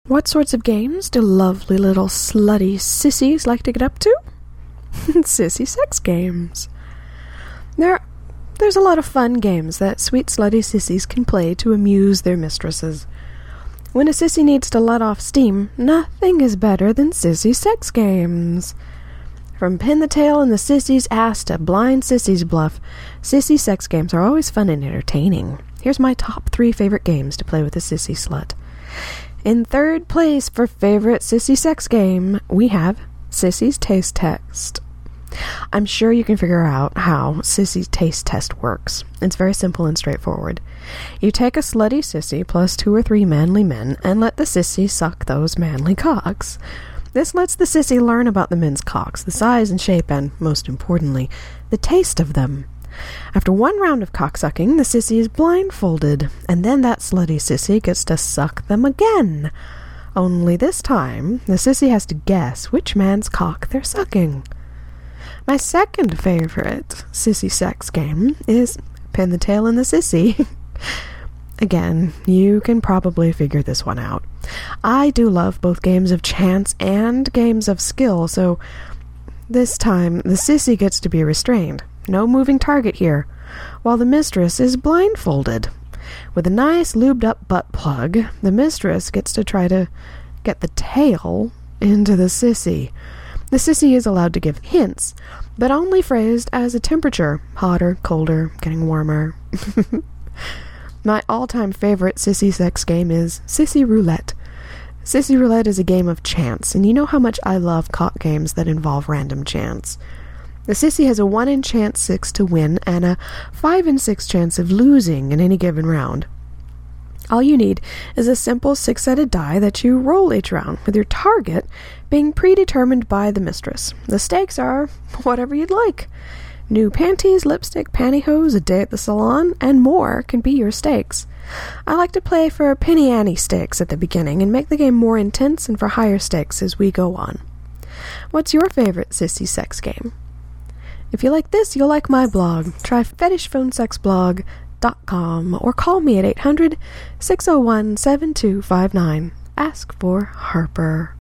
What sorts of games do lovely little slutty sissies like to get up to? Sissy sex games. There's a lot of fun games that sweet slutty sissies can play to amuse their mistresses. When a sissy needs to let off steam, nothing is better than sissy sex games. From Pin the Tail in the Sissy's Ass to Blind Sissy's Bluff, sissy sex games are always fun and entertaining. Here's my top 3 favorite games to play with a sissy slut. In third place for favorite sissy sex game, we have Sissy's Taste Test. I'm sure you can figure out how Sissy's Taste Test works. It's very simple and straightforward. You take a slutty sissy plus 2 or 3 manly men and let the sissy suck those manly cocks. This lets the sissy learn about the men's cocks, the size and shape, and, most importantly, the taste of them. After 1 round of cocksucking, the sissy is blindfolded, and then that slutty sissy gets to suck them again. Only this time, the sissy has to guess which man's cock they're sucking. My second favorite sissy sex game is Pin the Tail in the Sissy. Again, you can probably figure this one out. I do love both games of chance and games of skill, so this time the sissy gets to be restrained. No moving target here, while the mistress is blindfolded. With a nice lubed-up butt plug, the mistress gets to try to get the tail into the sissy. The sissy is allowed to give hints, but only phrased as a temperature, hotter, colder, getting warmer. My all-time favorite sissy sex game is Sissy Roulette. Sissy Roulette is a game of chance, and you know how much I love cock games that involve random chance. The sissy has a 1 in chance 6 to win and a 5 in 6 chance of losing in any given round. All you need is a simple 6-sided die that you roll each round, with your target being predetermined by the mistress. The stakes are whatever you'd like. New panties, lipstick, pantyhose, a day at the salon, and more can be your stakes. I like to play for penny ante stakes at the beginning and make the game more intense and for higher stakes as we go on. What's your favorite sissy sex game? If you like this, you'll like my blog. Try fetishphonesexblog.com or call me at 800-601-7259. Ask for Harper.